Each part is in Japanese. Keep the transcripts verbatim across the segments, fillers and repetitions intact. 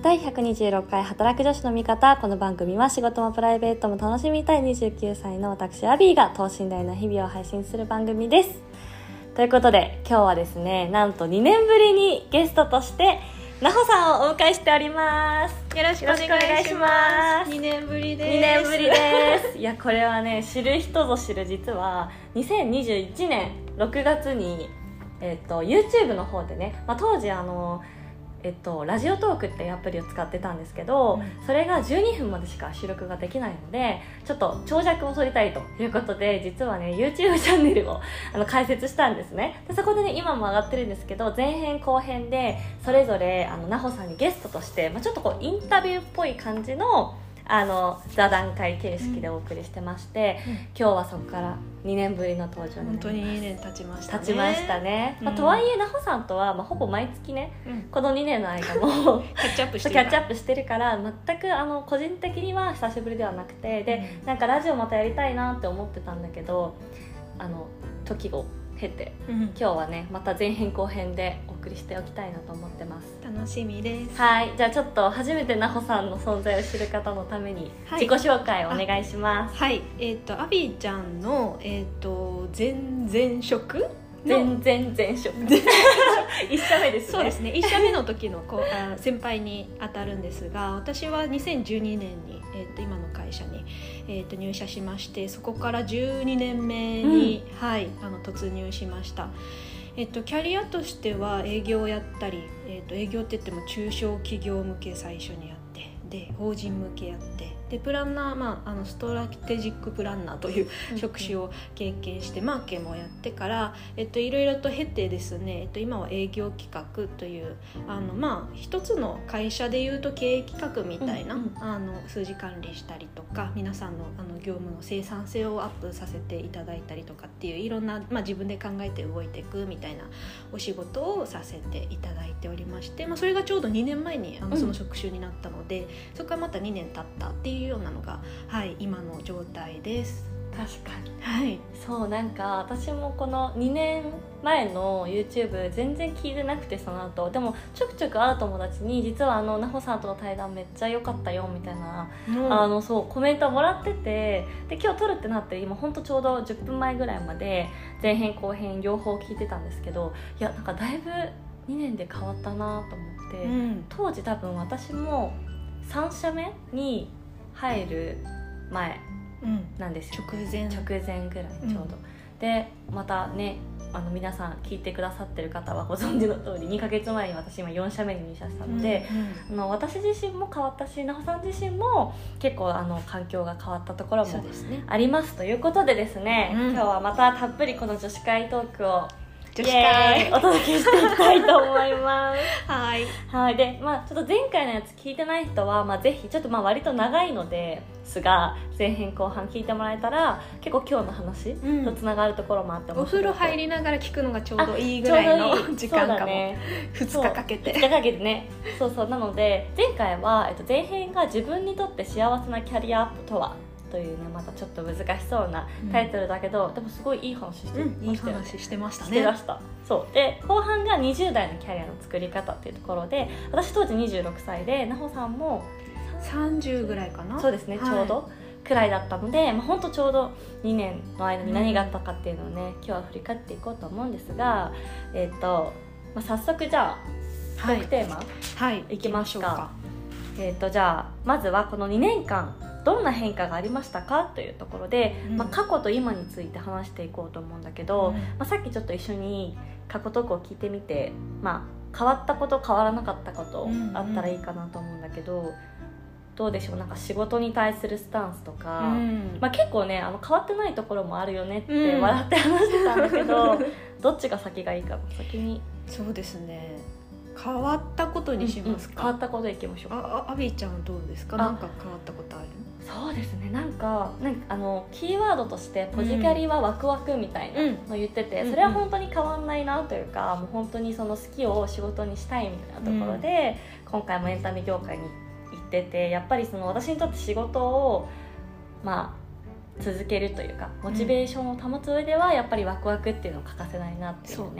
だいひゃくにじゅうろっかい働く女子の味方。この番組は仕事もプライベートも楽しみたいにじゅうきゅうさいの私アビーが等身大の日々を配信する番組です。ということで今日はですね、なんとにねんぶりにゲストとしてなほさんをお迎えしております。 よろしくお願いします。にねんぶりです。 にねんぶりですいやこれはね、知る人ぞ知る、実はにせんにじゅういちねんろくがつに、えっと、YouTube の方でね、まあ、当時あのえっと、ラジオトークっていうアプリを使ってたんですけど、うん、それがじゅうにふんまでしか収録ができないので、ちょっと長尺を撮りたいということで、実はね YouTube チャンネルをあの開設したんですね。でそこでね、今も上がってるんですけど、前編後編でそれぞれあのなほさんにゲストとして、まあ、ちょっとこうインタビューっぽい感じのあの座談会形式でお送りしてまして、うん、今日はそこからにねんぶりの登場になります。 本当ににねん経ちましたね。 経ちましたね、うん、まあ、とはいえなほさんとは、まあ、ほぼ毎月ね、うん、このにねんの間もキャッチアップしてるキャッチアップしてるから全くあの個人的には久しぶりではなくて、で、うん、なんかラジオまたやりたいなって思ってたんだけど、あの時を経て、うん、今日はねまた前編後編でお送りしておきたいなと思ってます。 楽しみです。 はい、じゃあちょっと初めてなほさんの存在を知る方のために自己紹介をお願いします。 はい、えっ、ー、とアビーちゃんのえっ、ー、と前々職前々前職一社目ですね。 そうですね、一社目の時のこうあ先輩に当たるんですが、私はにせんじゅうにねんに、えー、と今の会社に、えー、と入社しまして、そこからじゅうにねんめに、うん、はい、あの突入しました。えっと、キャリアとしては営業をやったり、えっと、営業って言っても中小企業向け最初にやって、で法人向けやって、でプランナー、まあ、あのストラテジックプランナーという職種を経験して、マーケもやってから、えっと、いろいろと経てですね、えっと、今は営業企画というあの、まあ、一つの会社でいうと経営企画みたいな、うんうん、あの数字管理したりとか、皆さんの、あの業務の生産性をアップさせていただいたりとかっていういろんな、まあ、自分で考えて動いていくみたいなお仕事をさせていただいておりまして、まあ、それがちょうどにねんまえにあのその職種になったので、うん、そこからまたにねん経ったっていうようなのが、はい、今の状態です。 確かに、 はい、 そうなんか私もこのにねんまえの YouTube 全然聞いてなくて、その後でもちょくちょく会う友達に実はあのなほさんとの対談めっちゃ良かったよみたいな、うん、あのそうコメントをもらってて、で今日撮るってなって今ほんとちょうどじゅっぷんまえぐらいまで前編後編両方聞いてたんですけど、いやなんかだいぶにねんで変わったなと思って、うん、当時多分私もさん社目に入る前なんですよ、 うん、直前直前ぐらいちょうど、うん、でまたね、あの皆さん聞いてくださってる方はご存知の通りにかげつまえに私今よん社目に入社したので、うんうん、あの私自身も変わったし、なほさん自身も結構あの環境が変わったところもありますということでですね、うん、今日はまたたっぷりこの女子会トークを女子会お届けしていきたいと思いますはい、 はい、で、まあ、ちょっと前回のやつ聞いてない人は、まあ、ぜひちょっとまあ割と長いのですが前編後半聞いてもらえたら結構今日の話とつながるところもあって、うん、 お風呂入りながら聞くのがちょうどいいぐらいの時間かも、ね、ふつかかけてふつかかけてねそうそう、なので前回は、えっと、前編が自分にとって幸せなキャリアアップとはというね、またちょっと難しそうなタイトルだけど、うん、でもすごいいい話してましたよね、うん、 いい話してましたね。 してました。そうで後半がにじゅう代のキャリアの作り方っていうところで、私当時にじゅうろくさいでなほさんもさんじゅうぐらいかな。 そうですね、はい、ちょうどくらいだったので、まあ、ほんとちょうどにねんの間に何があったかっていうのをね、うん、今日は振り返っていこうと思うんですが、えーとまあ、早速じゃあトークテーマ、 はい、 いきましょうか。えーとじゃあまずはこのにねんかんどんな変化がありましたかというところで、うん、まあ、過去と今について話していこうと思うんだけど、うん、まあ、さっきちょっと一緒に過去トークを聞いてみて、まあ、変わったこと変わらなかったことあったらいいかなと思うんだけど、うんうん、どうでしょう、なんか仕事に対するスタンスとか、うん、まあ、結構ねあの変わってないところもあるよねって笑って話してたんだけど、うん、どっちが先がいいかな、先に。 そうですね、変わったことにしますか、 うんうん、変わったこといきましょうか。 あ、アビーちゃんはどうですか、なんか変わったことある？ そうですね、なんか、なんかあのキーワードとしてポジキャリはワクワクみたいなのを言ってて、うん、それは本当に変わんないなというか、もう本当にその好きを仕事にしたいみたいなところで、うん、今回もエンタメ業界に行ってて、やっぱりその私にとって仕事をまあ続けるというかモチベーションを保つ上ではやっぱりワクワクっていうのを欠かせないなっていうね、 そうね、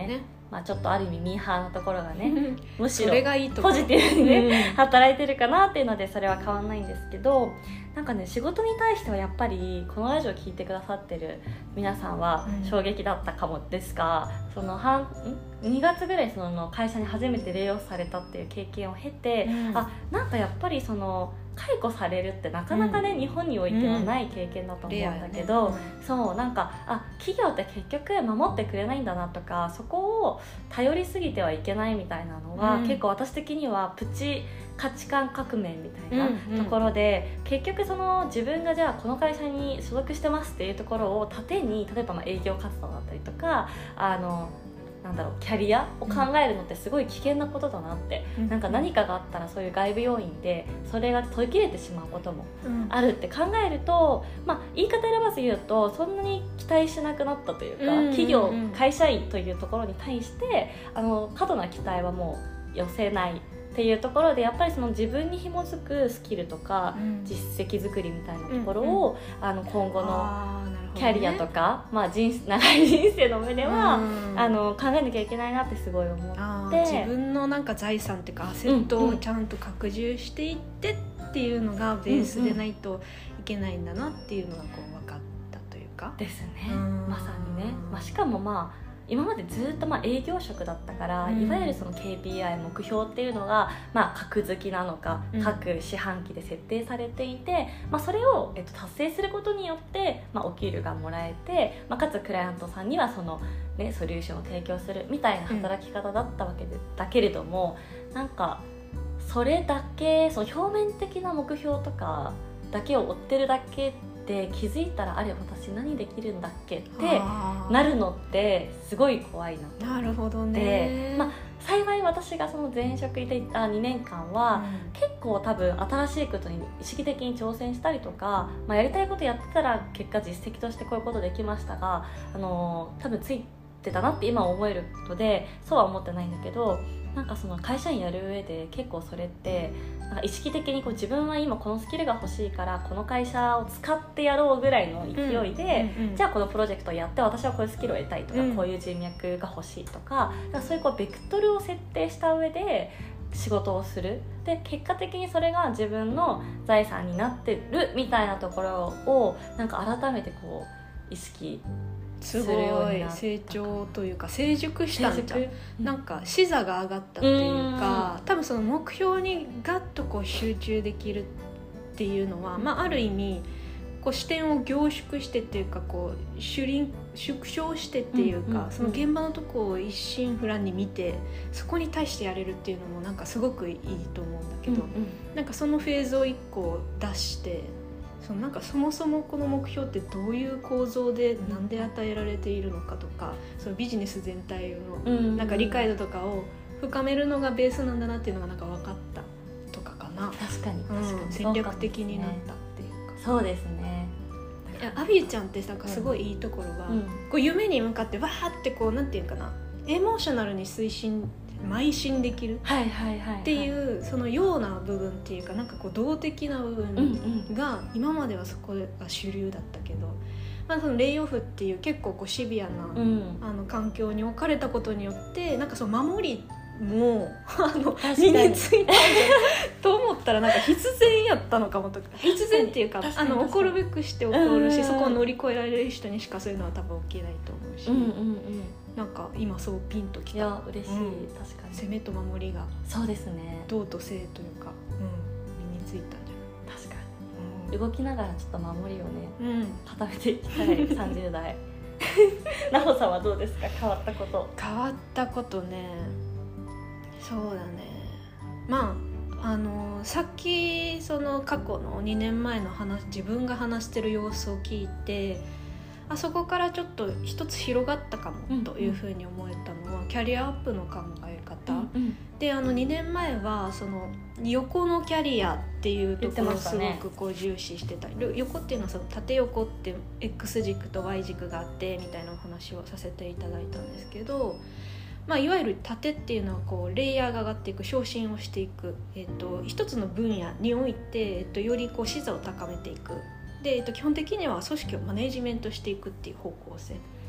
まあ、ちょっとある意味ミーハーなところがねむしろそれがいいとこポジティブにね、 うん、 働いてるかなっていうのでそれは変わんないんですけど、なんかね仕事に対してはやっぱりこのラジオ聞いてくださってる皆さんは衝撃だったかもですが、うん、その半んにがつぐらいその会社に初めてレイオフされたっていう経験を経て、うん、あなんかやっぱりその解雇されるってなかなかね、うん、日本においてはない経験だと思うんだけど、うんねうん、そうなんかあ企業って結局守ってくれないんだなとかそこを頼りすぎてはいけないみたいなのは、うん、結構私的にはプチ価値観革命みたいなところで、うんうん、結局その自分がじゃあこの会社に所属してますっていうところを盾に例えばまあ営業活動だったりとかあのなんだろうキャリアを考えるのってすごい危険なことだなって、うん、なんか何かがあったらそういう外部要因でそれが途切れてしまうこともあるって考えると、まあ、言い方選ばず言うとそんなに期待しなくなったというか、うんうんうん、企業会社員というところに対してあの過度な期待はもう寄せないっていうところでやっぱりその自分に紐づくスキルとか、うん、実績作りみたいなところを、うんうん、あの今後のキャリアとか、ねまあ、人長い人生の上では、うん、あの考えなきゃいけないなってすごい思って自分のなんか財産っていうかアセットをちゃんと拡充していってっていうのがベースでないといけないんだなっていうのがこう分かったというかですね、まさにね、まあ、しかもまあ今までずっとまあ営業職だったから、うん、いわゆるその ケーピーアイ 目標っていうのがまあ格付きなのか、うん、各四半期で設定されていて、まあ、それを、えっと、達成することによって、まあ、お給料がもらえて、まあ、かつクライアントさんにはその、ね、ソリューションを提供するみたいな働き方だったわけで、うん、だけれどもなんかそれだけその表面的な目標とかだけを追ってるだけで気づいたらあれ私何できるんだっけってなるのってすごい怖いなと思って。 なるほどね、 まあ、幸い私がその前職でいたにねんかんは、うん、結構多分新しいことに意識的に挑戦したりとか、まあ、やりたいことやってたら結果実績としてこういうことできましたがあの多分ついてたなって今思えることでそうは思ってないんだけどなんかその会社員やる上で結構それってなんか意識的にこう自分は今このスキルが欲しいからこの会社を使ってやろうぐらいの勢いで、うんうんうん、じゃあこのプロジェクトをやって私はこういうスキルを得たいとか、うん、こういう人脈が欲しいとか、だからそういうこうベクトルを設定した上で仕事をするで結果的にそれが自分の財産になってるみたいなところをなんか改めてこう意識すごい成長というか成熟したんじゃん、うん、なんか視座が上がったっていうか多分その目標にガッとこう集中できるっていうのは、まあ、ある意味こう視点を凝縮してっていうかこう縮小してっていうか、うんうんうん、その現場のとこを一心不乱に見てそこに対してやれるっていうのもなんかすごくいいと思うんだけど、うんうん、なんかそのフェーズを一個出してそのなんかそもそもこの目標ってどういう構造でなんで与えられているのかとかそのビジネス全体のなんか理解度とかを深めるのがベースなんだなっていうのがなんか分かったとかかな。 確かに確かに、 うん、戦略的になったっていうか。 そうですね。 いやアビーちゃんってなんかすごいいいところは、うん、こう夢に向かってわーってこうなんていうかなエモーショナルに推進邁進できるっていうそのような部分っていうかなんかこう動的な部分が今まではそこが主流だったけど、まあ、そのレイオフっていう結構こうシビアな、うん、あの環境に置かれたことによってなんかその守りもあの身についたと思ったらなんか必然やったのかもとか必然っていうかあの起こるべくして起こるしそこを乗り越えられる人にしかそういうのは多分起きないと思うし、うんうんうんなんか今そうピンときた。 いや嬉しい、うん、確かに攻めと守りがそうですね動と静というか、うん、身についたんじゃない確かに、うん、動きながらちょっと守りをね、うん、固めていきたいさんじゅう代なほさんはどうですか変わったこと変わったことねそうだねまああのさっきその過去のにねんまえの話自分が話してる様子を聞いてあそこからちょっと一つ広がったかもというふうに思えたのは、うんうん、キャリアアップの考え方、うんうん、であのにねんまえはその横のキャリアっていうところをすごくこう重視してた、ね、横っていうのはその縦横って X 軸と Y 軸があってみたいなお話をさせていただいたんですけど、まあ、いわゆる縦っていうのはこうレイヤーが上がっていく昇進をしていく、えっと、一つの分野において、えっと、よりこう視座を高めていくで、えっと、基本的には組織をマネジメントしていくっていう方向性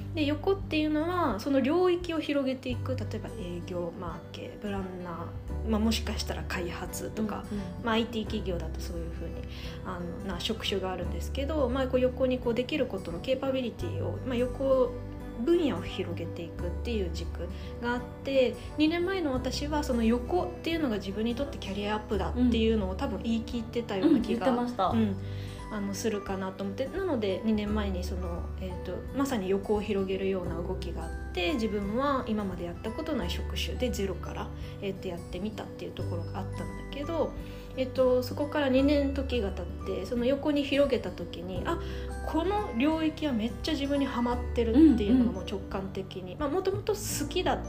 で横っていうのはその領域を広げていく、例えば営業、マーケ、ブランナー、まあ、もしかしたら開発とか、うんうんまあ、アイティー 企業だとそういうふうにあのな職種があるんですけど、まあ、こう横にこうできることのケーパビリティを、まあ、横分野を広げていくっていう軸があって、にねんまえの私はその横っていうのが自分にとってキャリアアップだっていうのを多分言い切ってたような気が、 うん、言ってました、 うんあのするかなと思って、なのでにねんまえにその、えーと、まさに横を広げるような動きがあって、自分は今までやったことない職種でゼロから、えー、とやってみたっていうところがあったんだけど、えーと、そこからにねん時が経ってその横に広げた時に、あこの領域はめっちゃ自分にハマってるっていうのがもう直感的に、もともと好きだった、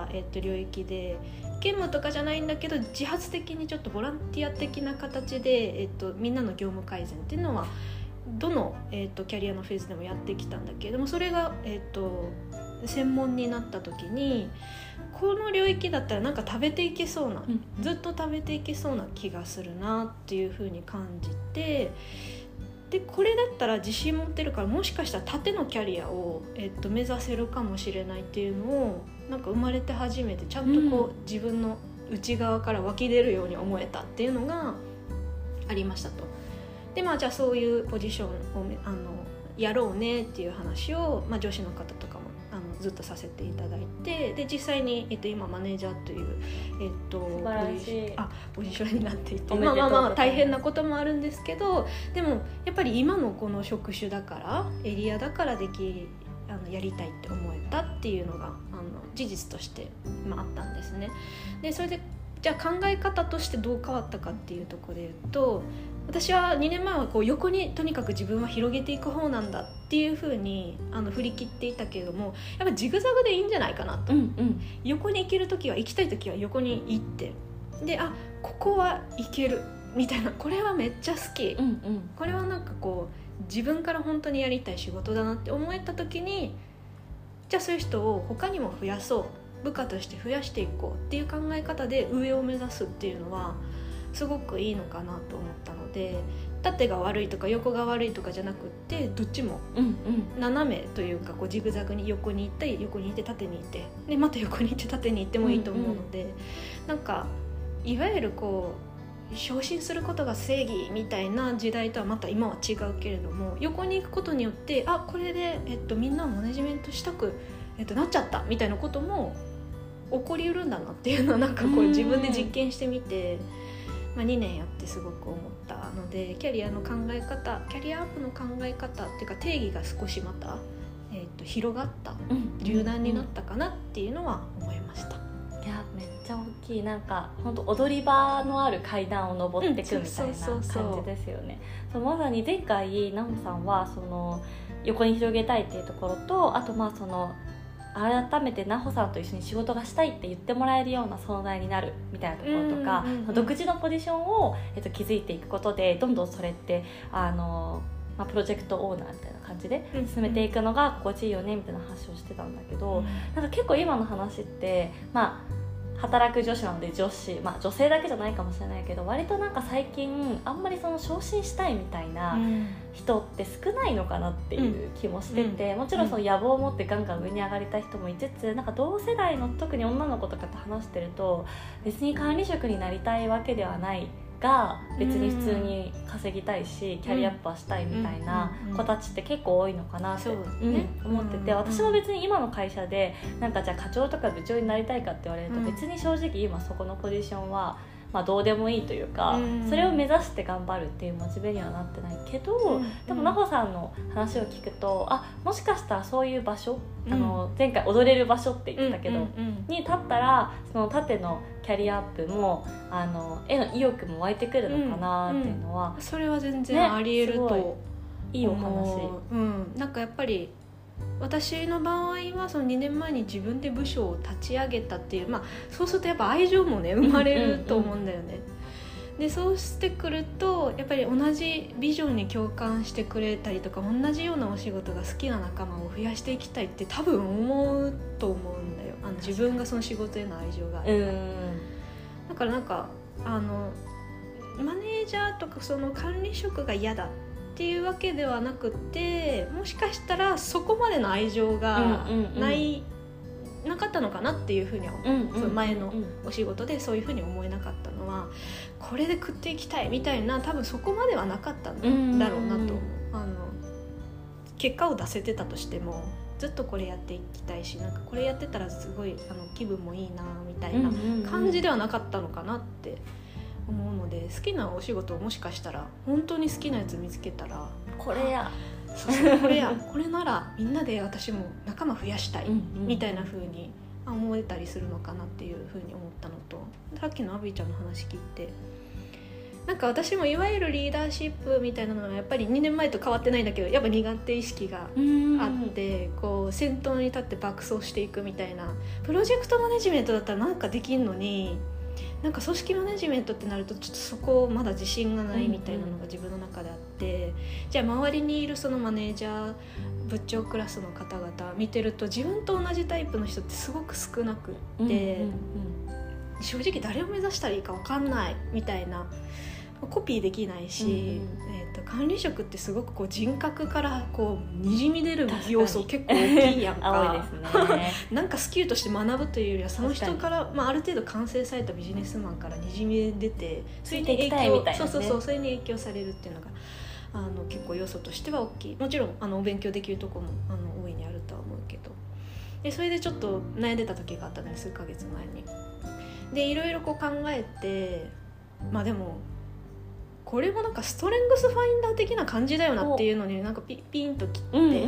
えー、と領域で、兼務とかじゃないんだけど自発的にちょっとボランティア的な形で、えっと、みんなの業務改善っていうのはどの、えっと、キャリアのフェーズでもやってきたんだけれども、それが、えっと、専門になった時にこの領域だったらなんか食べていけそうな、うん、ずっと食べていけそうな気がするなっていう風に感じて、でこれだったら自信持ってるからもしかしたら縦のキャリアを、えっと、目指せるかもしれないっていうのをなんか生まれて初めてちゃんとこう、うん、自分の内側から湧き出るように思えたっていうのがありましたと。でまあじゃあそういうポジションをあのやろうねっていう話を、まあ、上司の方とかもあのずっとさせていただいて、で実際に、えっと、今マネージャーという、えっと、 素晴らしいあポジションになっていて、まあまあまあ大変なこともあるんですけど、でもやっぱり今のこの職種だからエリアだからできあのやりたいって思えたっていうのがあの事実として、まあ、あったんですね。でそれでじゃあ考え方としてどう変わったかっていうところで言うと、私はにねんまえはこう横にとにかく自分は広げていく方なんだっていう風にあの振り切っていたけれども、やっぱジグザグでいいんじゃないかなと、うんうん、横に行けるときは行きたいときは横に行って、であここは行けるみたいな、これはめっちゃ好き、うんうん、これはなんかこう自分から本当にやりたい仕事だなって思えたときに、じゃあそういう人を他にも増やそう、部下として増やしていこうっていう考え方で上を目指すっていうのはすごくいいのかなと思ったので、縦が悪いとか横が悪いとかじゃなくってどっちも斜めというかこうジグザグに横に行ったり横に行って縦に行ってでまた横に行って縦に行ってもいいと思うので、うんうん、なんかいわゆるこう昇進することが正義みたいな時代とはまた今は違うけれども、横に行くことによってあこれで、えっと、みんなをマネジメントしたく、えっと、なっちゃったみたいなことも起こりうるんだなっていうのはなんかこう自分で実験してみて、まあ、にねんやってすごく思ったので、キャリアの考え方キャリアアップの考え方っていうか定義が少しまた、えー、と広がった、うん、柔軟になったかなっていうのは思いました。 いやめっちゃ大きい、なんか本当踊り場のある階段を登っていくみたいな感じですよね。まさに前回ナホさんはその横に広げたいっていうところと、あとまあその改めてナホさんと一緒に仕事がしたいって言ってもらえるような存在になるみたいなところとか、うんうんうん、独自のポジションを、えっと、築いていくことでどんどんそれってあの、まあ、プロジェクトオーナーみたいな感じで進めていくのが心地いいよねみたいな話をしてたんだけど、うん、なんか結構今の話ってまあ働く女子なので女子、まあ、女性だけじゃないかもしれないけど割となんか最近あんまりその昇進したいみたいな人って少ないのかなっていう気もしてて、うん、もちろんその野望を持ってガンガン上に上がりたい人もいつつ、なんか同世代の特に女の子とかと話してると別に管理職になりたいわけではないが別に普通に稼ぎたいし、うん、キャリアアップはしたいみたいな子たちって結構多いのかなって、うんね、思ってて、私も別に今の会社でなんかじゃあ課長とか部長になりたいかって言われると別に正直今そこのポジションはまあ、どうでもいいというか、うん、それを目指して頑張るっていうモチベにはなってないけど、うん、でもナホさんの話を聞くとあもしかしたらそういう場所、うん、あの前回踊れる場所って言ってたけど、うんうんうん、に立ったらその縦のキャリアアップもあのへの意欲も湧いてくるのかなっていうのは、 うんうん、それは全然ありえると、ね、 いいお話、 うん、なんかやっぱり私の場合はそのにねんまえに自分で部署を立ち上げたっていう、まあ、そうするとやっぱ愛情もね生まれると思うんだよね、うんうんうん、でそうしてくるとやっぱり同じビジョンに共感してくれたりとか同じようなお仕事が好きな仲間を増やしていきたいって多分思うと思うんだよ、あの自分がその仕事への愛情がある、うん、だからなんかあのマネージャーとかその管理職が嫌だっっていうわけではなくて、もしかしたらそこまでの愛情がない、うんうんうん、なかったのかなっていうふうには、うんうん、その前のお仕事でそういうふうに思えなかったのは、これで食っていきたいみたいな多分そこまではなかったんだろうなと思う、うんうんうん、あの結果を出せてたとしてもずっとこれやっていきたいし、なんかこれやってたらすごいあの気分もいいなみたいな感じではなかったのかなって思うので、好きなお仕事をもしかしたら本当に好きなやつ見つけたらこれやそうそうこれやこれならみんなで私も仲間増やしたいみたいな風に思えたりするのかなっていう風に思ったのと、さっきのアビーちゃんの話聞いて、なんか私もいわゆるリーダーシップみたいなのはやっぱりにねんまえと変わってないんだけど、やっぱ苦手意識があって、こう先頭に立って爆走していくみたいな、プロジェクトマネジメントだったらなんかできんのに、なんか組織マネジメントってなるとちょっとそこまだ自信がないみたいなのが自分の中であって、うんうん、じゃあ周りにいるそのマネージャー部長クラスの方々見てると自分と同じタイプの人ってすごく少なくって、うんうんうん、正直誰を目指したらいいか分かんないみたいな、コピーできないし、うんうんえー、と管理職ってすごくこう人格からこうにじみ出る要素結構大きいやんか青いですねなんかスキルとして学ぶというよりはその人から、まあ、ある程度完成されたビジネスマンからにじみ出て、それに影響、ね、そうそうそう、それに影響されるっていうのがあの結構要素としては大きい。もちろんあのお勉強できるところもあの大いにあるとは思うけど、でそれでちょっと悩んでた時があったね、数ヶ月前に。でいろいろこう考えて、まあでもこれもなんかストレングスファインダー的な感じだよなっていうのになんか ピ, ピンときて、うんうんうんうん、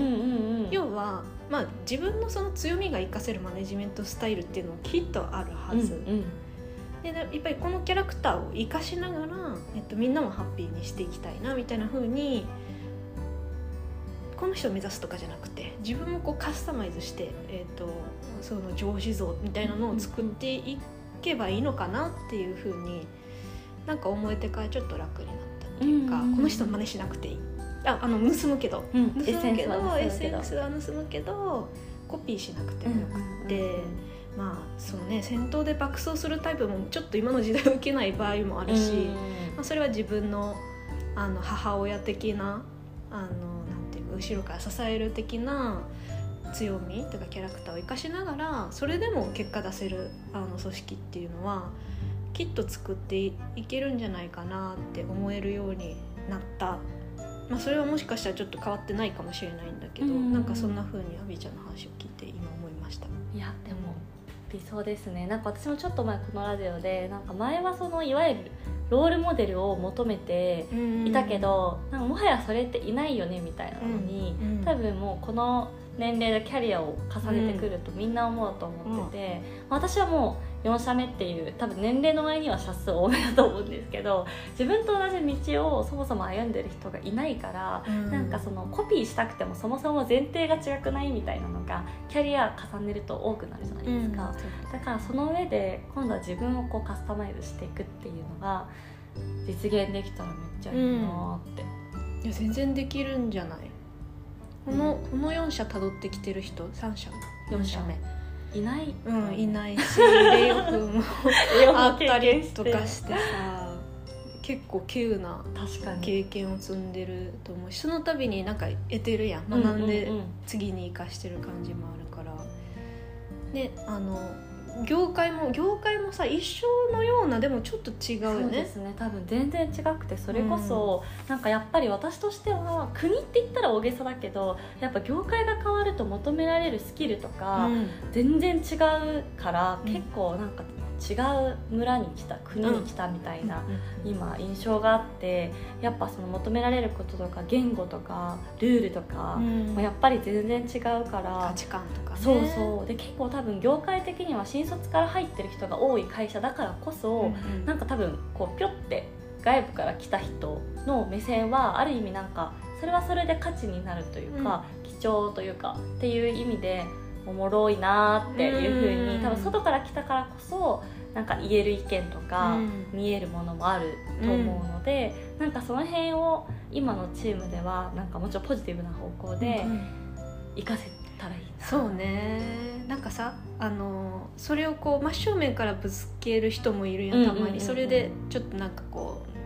要は、まあ、自分のその強みが活かせるマネジメントスタイルっていうのもきっとあるはず、うんうん、でやっぱりこのキャラクターを活かしながら、えっと、みんなもハッピーにしていきたいなみたいな風に、この人を目指すとかじゃなくて自分もこうカスタマイズして、えっと、その上司像みたいなのを作っていけばいいのかなっていう風になんか思えてからちょっと楽になったっていうか、うんうん、この人の真似しなくていい、ああの盗むけど、うん、盗むけどエッセンスは盗むけどコピーしなくてもよくって、うんうんうん、まあそのね先頭で爆走するタイプもちょっと今の時代受けない場合もあるし、うんまあ、それは自分の、あの母親的なあのなんていうか後ろから支える的な強みとかキャラクターを生かしながらそれでも結果出せるあの組織っていうのはきっと作っていけるんじゃないかなって思えるようになった、まあ、それはもしかしたらちょっと変わってないかもしれないんだけど、うん、なんかそんな風にアビーちゃんの話を聞いて今思いました。 いやでも理想ですね。なんか私もちょっと前このラジオでなんか前はそのいわゆるロールモデルを求めていたけど、なんかもはやそれっていないよねみたいなのに、うんうん、多分もうこの年齢でキャリアを重ねてくるとみんな思うと思ってて、うん、私はもうよん社目っていう多分年齢の割には社数多めだと思うんですけど、自分と同じ道をそもそも歩んでる人がいないから、うん、なんかそのコピーしたくてもそもそも前提が違くないみたいなのがキャリア重ねると多くなるじゃないですか、うん、だからその上で今度は自分をこうカスタマイズしていくっていうのが実現できたらめっちゃいいなって、 うん、いや全然できるんじゃない。この、このよん社辿ってきてる人さん社よん社目いない、 うん、いないしレイオフもあったりとかしてさ結構急な経験を積んでると思うし、その度になんか得てるやん、学んで次に生かしてる感じもあるから、ね、あの業界も業界もさ一緒のようなでもちょっと違うよね。 そうですね、多分全然違くて、それこそ、うん、なんかやっぱり私としては国って言ったら大げさだけどやっぱ業界が変わると求められるスキルとか、うん、全然違うから、うん、結構なんか違う村に来た国に来たみたいな、うん、今印象があって、やっぱその求められることとか言語とかルールとか、うん、やっぱり全然違うから価値観とかね、 そうそうで結構多分業界的には新卒から入ってる人が多い会社だからこそ、うんうん、なんか多分こうピョって外部から来た人の目線はある意味なんかそれはそれで価値になるというか、うん、貴重というかっていう意味でおもろいなっていう風に、多分外から来たからこそなんか言える意見とか見えるものもあると思うので、うん、なんかその辺を今のチームではなんかもちろんポジティブな方向で活かせたらいいな。 そうね、なんかさあのそれをこう真正面からぶつける人もいるやんたまに、それでちょっとなんかこう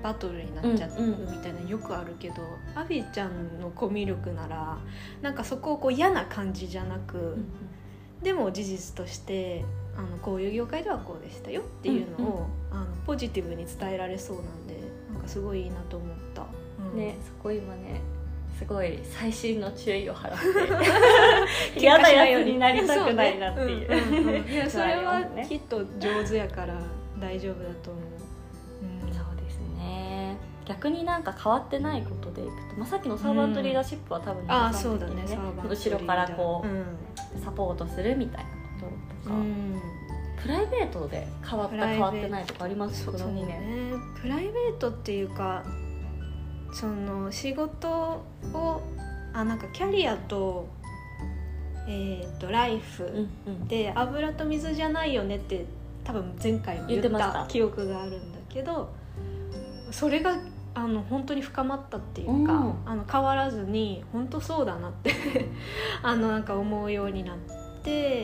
バトルになっちゃうみたいなのよくあるけど、うん、アビちゃんのコミュ力ならなんかそこをこう嫌な感じじゃなく、うん、でも事実としてあのこういう業界ではこうでしたよっていうのを、うんうん、あのポジティブに伝えられそうなんでなんかすごいいいなと思った、 うん、ね、そこ今ねすごい細心の注意を払って嫌なやつになりたくないなっていう、 うんうんうん、いやそれはきっと上手やから大丈夫だと思う、 うん、そうですね。逆になんか変わってないことでいくと、まあ、さっきのサーバントリーダーシップは多分皆さん的にね、うん、後ろからこう、うん、サポートするみたいなこととか、うん、プライベートで変わった変わってないとかありますか？ そうね、プライベートっていうかその仕事をあなんかキャリアと、えー、とライフで油と水じゃないよねって多分前回も言った記憶があるんだけど、それがあの本当に深まったっていうか、うん、あの変わらずに本当そうだなってあのなんか思うようになって、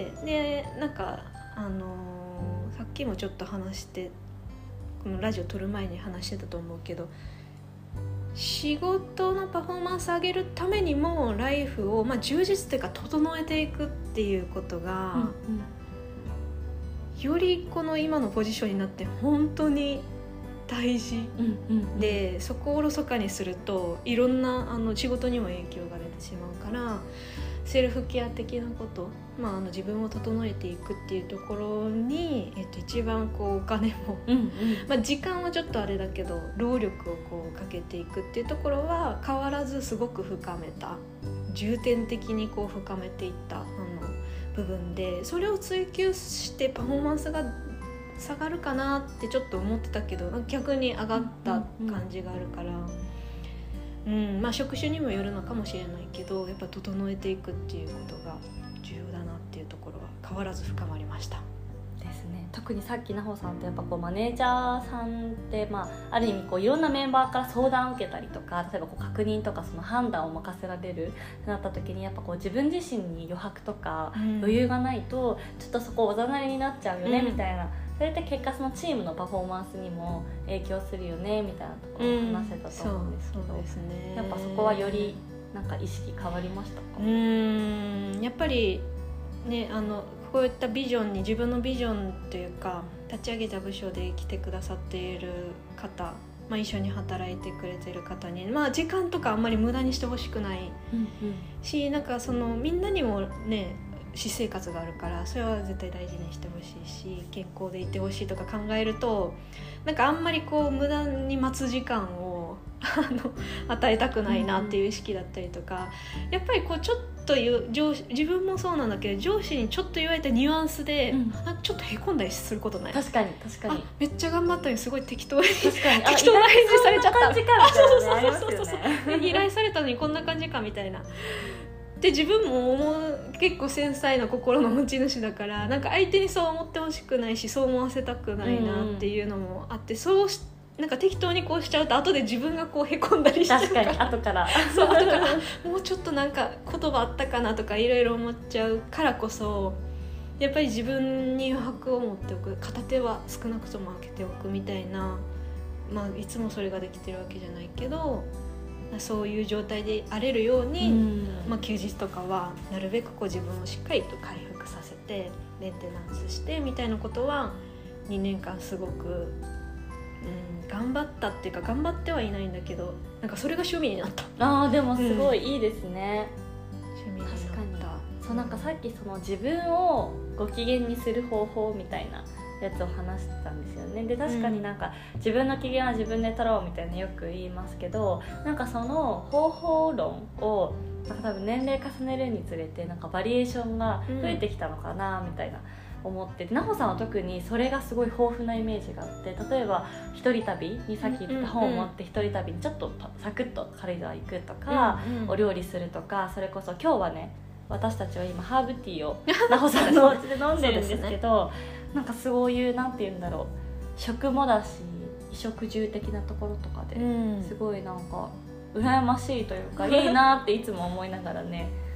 でなんかあのー、さっきもちょっと話してこのラジオ撮る前に話してたと思うけど、仕事のパフォーマンス上げるためにもライフを、まあ、充実というか整えていくっていうことが、うんうん、よりこの今のポジションになって本当に大事、うんうんうん、でそこをおろそかにするといろんなあの仕事にも影響が出てしまうから、セルフケア的なこと、まあ、あの自分を整えていくっていうところに、えっと、一番こうお金も、うんうんまあ、時間はちょっとあれだけど労力をこうかけていくっていうところは変わらずすごく深めた、重点的にこう深めていったあの部分で、それを追求してパフォーマンスが下がるかなってちょっと思ってたけど逆に上がった感じがあるから、うんうんうんまあ、職種にもよるのかもしれないけど、やっぱ整えていくっていうことが重要だなっていうところは変わらず深まりましたですね。特にさっきなほさんってやっぱこうマネージャーさんって、まあ、ある意味こういろんなメンバーから相談を受けたりとか、例えばこう確認とかその判断を任せられるってなった時にやっぱこう自分自身に余白とか余裕がないとちょっとそこおざなりになっちゃうよね、うん、みたいな、それって結果そのチームのパフォーマンスにも影響するよねみたいなところを話せたと思うんですけど、うんそうですね、やっぱそこはよりなんか意識変わりましたか？ うーんやっぱりね、あのこういったビジョンに自分のビジョンというか立ち上げた部署で来てくださっている方、まあ、一緒に働いてくれている方に、まあ、時間とかあんまり無駄にしてほしくない、うんうん、しなんかそのみんなにもね私生活があるからそれは絶対大事にしてほしいし、健康でいてほしいとか考えるとなんかあんまりこう無駄に待つ時間をあの与えたくないなっていう意識だったりとか、やっぱりこうちょっと言う上司、自分もそうなんだけど上司にちょっと言われたニュアンスで、うん、なんかちょっとへこんだりすることない？ 確かに確かに、 あめっちゃ頑張ったのにすごい適当に確かに適当な返事されちゃった、 あ、意外とそんな感じかみたいな、ね、そうそうそうそう依頼されたのにこんな感じかみたいなで自分も思う結構繊細な心の持ち主だからなんか相手にそう思ってほしくないしそう思わせたくないなっていうのもあって、うん、そうしなんか適当にこうしちゃうと後で自分がこうへこんだりしちゃうから確かに後からそう後からもうちょっとなんか言葉あったかなとかいろいろ思っちゃうからこそやっぱり自分に余白を持っておく、片手は少なくとも開けておくみたいな、まあいつもそれができてるわけじゃないけどそういう状態であれるように、うんまあ、休日とかはなるべくこう自分をしっかりと回復させてメンテナンスしてみたいなことはにねんかんすごく、うん、頑張ったっていうか頑張ってはいないんだけどなんかそれが趣味になった。 あーでもすごいいいですね、 うん、趣味になった。確かにそうなんかさっきその自分をご機嫌にする方法みたいなやつを話してたんですよね。で確かになんか、うん、自分の機嫌は自分で取ろうみたいなよく言いますけど、なんかその方法論をなんか多分年齢重ねるにつれてなんかバリエーションが増えてきたのかなみたいな思って、なほさんは特にそれがすごい豊富なイメージがあって、例えば一人旅にさっき言った本を持って一人旅にちょっとサクッと軽井沢行くとか、うんうん、お料理するとか、それこそ今日はね私たちは今ハーブティーをなほさんのお家で飲んでるんですけどなんかそういうなんて言うんだろう、食もだし衣食住的なところとかですごいなんか羨ましいというかいいなっていつも思いながらね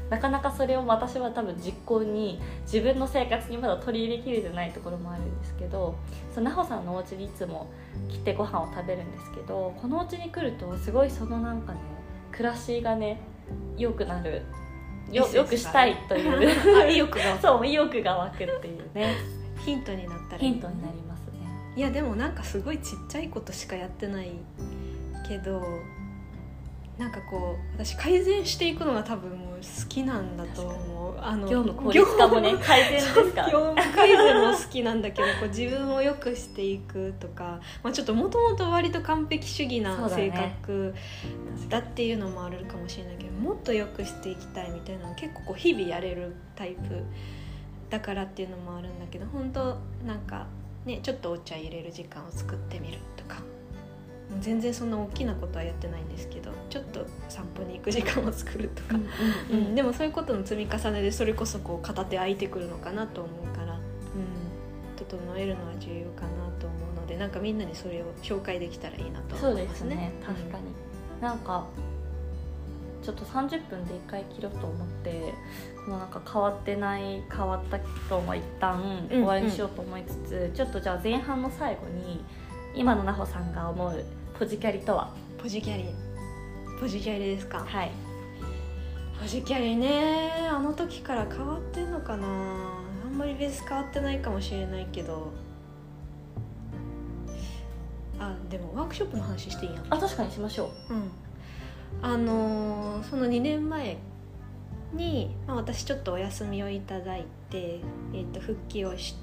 なかなかそれを私は多分実行に自分の生活にまだ取り入れきれてないところもあるんですけど、そのなほさんのお家にいつも来てご飯を食べるんですけど、このお家に来るとすごいそのなんかね暮らしがね良くなる、よ, よくしたいという意欲がそう意欲が湧くっていうねヒントになったらヒントになりますね。 いやでもなんかすごいちっちゃいことしかやってないけど、なんかこう私改善していくのが多分もう好きなんだと思う。あの業務効率化もね改善ですか業務改善も好きなんだけどこう自分を良くしていくとか、まあ、ちょっともともと割と完璧主義な性格だっていうのもあるかもしれないけど、もっと良くしていきたいみたいなの結構こう日々やれるタイプだからっていうのもあるんだけど、本当なんかねちょっとお茶入れる時間を作ってみるとか、全然そんな大きなことはやってないんですけど、ちょっと散歩に行く時間を作るとか、うんうんうん、でもそういうことの積み重ねでそれこそこう片手空いてくるのかなと思うから、うん、整えるのは重要かなと思うので、なんかみんなにそれを紹介できたらいいなと思いますね。 そうですね、確かに、うん、なんかちょっとさんじゅっぷんでいっかい切ろうと思って、もうなんか変わってない変わったとも一旦終わりにしようと思いつつ、うんうん、ちょっとじゃあ前半の最後に今のなほさんが思うポジキャリとは。 ポジキャリポジキャリですか。 はい、 ポジキャリね、あの時から変わってんのかな。あんまりベース変わってないかもしれないけど、あでもワークショップの話していいやん。 あ、確かにしましょう。 うんあのー、そのにねんまえに、まあ、私ちょっとお休みをいただいて、えー、と復帰をして、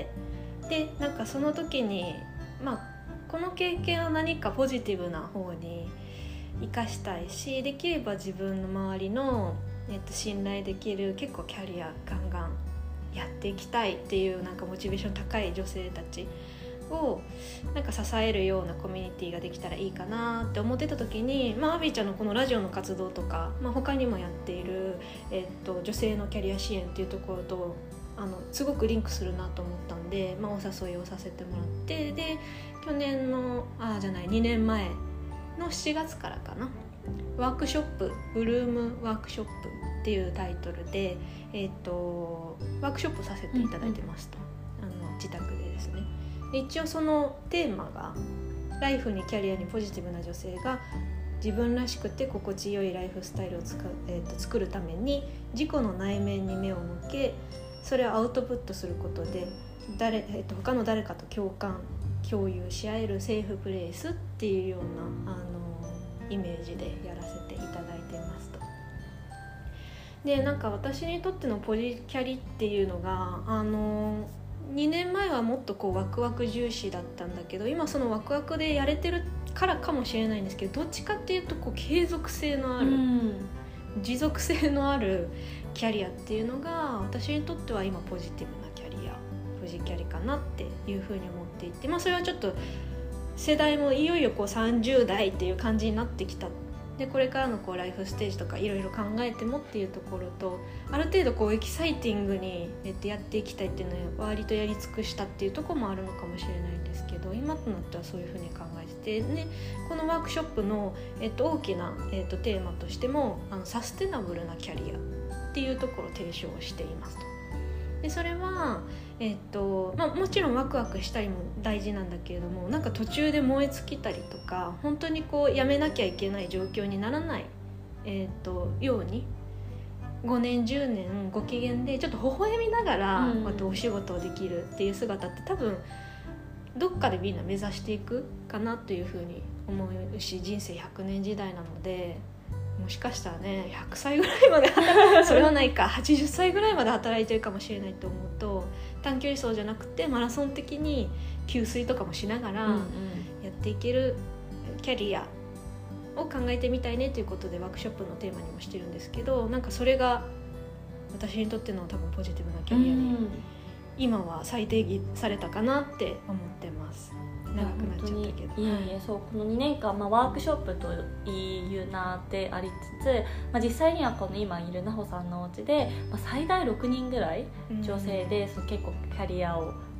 でなんかその時にまあこの経験を何かポジティブな方に生かしたいし、できれば自分の周りの、えー、と信頼できる結構キャリアガンガンやっていきたいっていうなんかモチベーション高い女性たちをなんか支えるようなコミュニティができたらいいかなって思ってた時に、まあ、アビーちゃんのこのラジオの活動とか、まあ、他にもやっている、えっと、女性のキャリア支援っていうところとあのすごくリンクするなと思ったんで、まあ、お誘いをさせてもらって、で去年のあじゃないにねんまえのしちがつからかな、ワークショップブルームワークショップっていうタイトルで、えっと、ワークショップさせていただいてますと、うんうん、あの自宅でですね。一応そのテーマがライフにキャリアにポジティブな女性が自分らしくて心地よいライフスタイルをつか、えー、と作るために自己の内面に目を向け、それをアウトプットすることで誰、えー、と他の誰かと共感共有し合えるセーフプレイスっていうようなあのイメージでやらせていただいてますと。でなんか私にとってのポジキャリっていうのがあのにねんまえはもっとこうワクワク重視だったんだけど、今そのワクワクでやれてるからかもしれないんですけど、どっちかっていうとこう継続性のある、うん、持続性のあるキャリアっていうのが私にとっては今ポジティブなキャリア、ポジキャリかなっていうふうに思っていて、まあ、それはちょっと世代もいよいよこうさんじゅう代っていう感じになってきた。でこれからのこうライフステージとかいろいろ考えてもっていうところと、ある程度こうエキサイティングにやっていきたいっていうのは割とやり尽くしたっていうところもあるのかもしれないんですけど、今となってはそういうふうに考えてて、ね、このワークショップの、えっと、大きな、えっと、テーマとしてもあのサステナブルなキャリアっていうところを提唱していますと。でそれは、えっとまあ、もちろんワクワクしたりも大事なんだけれども、なんか途中で燃え尽きたりとか本当にこうやめなきゃいけない状況にならない、えっと、ようにごねんじゅうねんご機嫌でちょっと微笑みながら、うん、こうやってお仕事をできるっていう姿って多分どっかでみんな目指していくかなというふうに思うし、人生ひゃくねん時代なのでもしかしたらねひゃくさいぐらいまでそれはないかはちじゅっさいぐらいまで働いてるかもしれないと思うと、短距離走じゃなくてマラソン的に給水とかもしながらやっていけるキャリアを考えてみたいねということでワークショップのテーマにもしてるんですけど、なんかそれが私にとっての多分ポジティブなキャリアに今は再定義されたかなって思ってます。長くなっちゃったけど、いえいえ、そうこのにねんかん、まあ、ワークショップという名でありつつ、まあ、実際にはこの今いるなほさんのお家で、まあ、最大ろくにんぐらい女性で、うん、そう結構キャリアを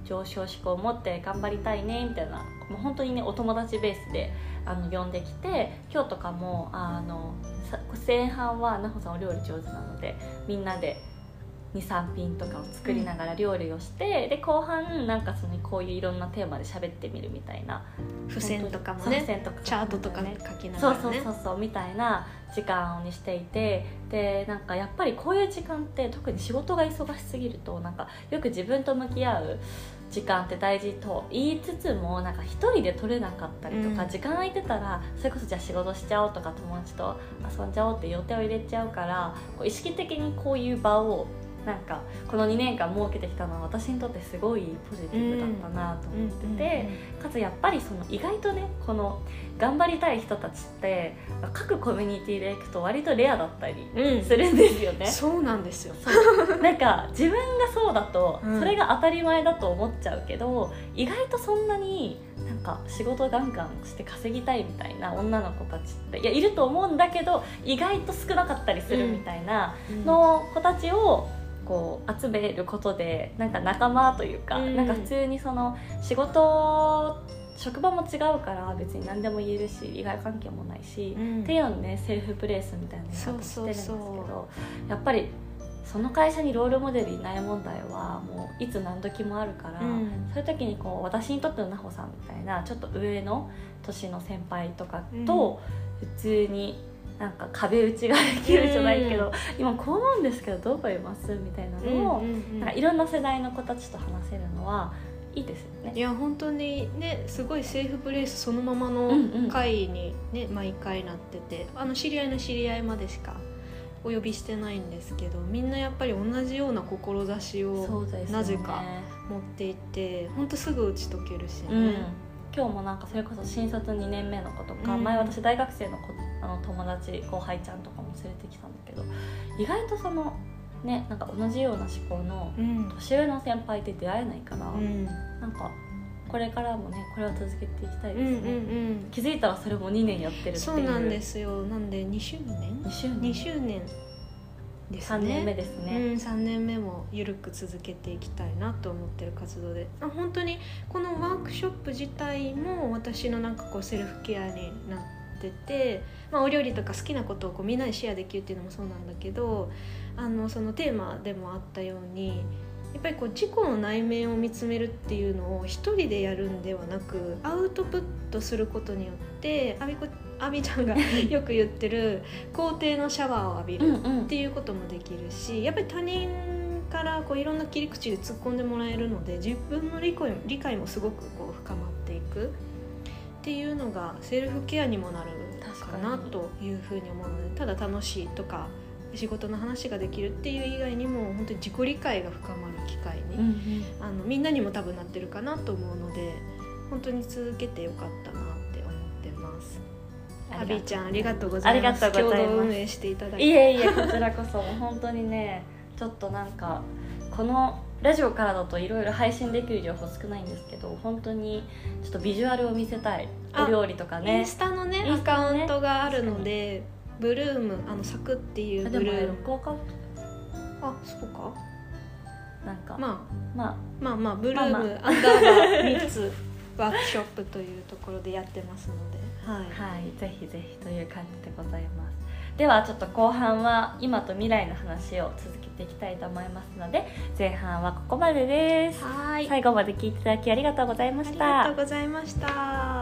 上昇志向を持って頑張りたいねみたいな、もう本当にねお友達ベースであの呼んできて、今日とかもあの前半はなほさんお料理上手なのでみんなでにさん品とかを作りながら料理をして、うん、で後半なんかそのこういういろんなテーマで喋ってみるみたいな、 付箋とかもね、 付箋とかチャートとかね書きながらね、 そうそうそうそうみたいな時間にしていて、でなんかやっぱりこういう時間って特に仕事が忙しすぎるとなんかよく自分と向き合う時間って大事と言いつつも、なんか一人で取れなかったりとか、うん、時間空いてたらそれこそじゃあ仕事しちゃおうとか友達と遊んじゃおうって予定を入れちゃうから、こう意識的にこういう場をなんかこのにねんかん設けてきたのは私にとってすごいポジティブだったなと思ってて、かつやっぱりその意外とねこの頑張りたい人たちって各コミュニティで行くと割とレアだったりするんですよね、 うん、そうなんですよなんか自分がそうだとそれが当たり前だと思っちゃうけど、うん、意外とそんなになんか仕事ガンガンして稼ぎたいみたいな女の子たちっていやいると思うんだけど意外と少なかったりするみたいなの子たちをこう集めることでなんか仲間というか、うん、なんか普通にその仕事職場も違うから別に何でも言えるし利害関係もないし、うん、っていうのねセルフプレイスみたいな言い方してるんですけど、そうそうそうやっぱりその会社にロールモデルいない問題はもういつ何時もあるから、うん、そういう時にこう私にとってのなほさんみたいなちょっと上の年の先輩とかと普通になんか壁打ちができるじゃないけど、うん、今こう思うんですけどどう思いますみたいなのを、うんうんうん、なんかいろんな世代の子たちと話せるのはいいですよね。 いや本当にねすごいセーフプレイスそのままの会にね、うんうん、毎回なってて、あの知り合いの知り合いまでしかお呼びしてないんですけど、みんなやっぱり同じような志をなぜか持っていて、本当すぐ打ち解けるしね、うん、 今日もなんかそれこそ新卒にねんめの子とか、うん、前私大学生の子あの友達後輩ちゃんとかも連れてきたんだけど、意外とそのねなんか同じような思考の年上の先輩って出会えないから、うん、なんかこれからもねこれを続けていきたいですね、うんうんうん、気づいたらそれもにねんやってるっていう。 そうなんですよ。なんでにしゅうねんにしゅうねんにしゅうねんですね、 さんねんめですね、 うん、さんねんめもゆるく続けていきたいなと思ってる活動で、あ本当にこのワークショップ自体も私のなんかこうセルフケアになってて、まあ、お料理とか好きなことをこうみんなでシェアできるっていうのもそうなんだけど、あのそのテーマでもあったようにやっぱりこう自己の内面を見つめるっていうのを一人でやるんではなくアウトプットすることによってアビコアビちゃんがよく言ってる肯定のシャワーを浴びるっていうこともできるし、やっぱり他人からこういろんな切り口で突っ込んでもらえるので自分の理解、理解もすごくこう深まっていくっていうのがセルフケアにもなるかなというふうに思うので、ただ楽しいとか仕事の話ができるっていう以外にも本当に自己理解が深まる機会に、うんうん、あのみんなにも多分なってるかなと思うので本当に続けてよかったなって思ってます。アビーちゃんありがとうございます。共同運営していただいて。 いえいえこちらこそ本当にねちょっとなんかこのラジオからだといろいろ配信できる情報少ないんですけど、本当にちょっとビジュアルを見せたいお料理とかね、 インスタのねアカウントがあるのでブルームあのサクっていうブルーム、あそうかなんかまあまあまあまあブルーム、まあまあ、アンダーバーみっつワークショップというところでやってますので、はい、 はい、ぜひぜひという感じでございます。ではちょっと後半は今と未来の話を続けていきたいと思いますので、前半はここまでです。 はい、 最後まで聞いていただきありがとうございました。 ありがとうございました。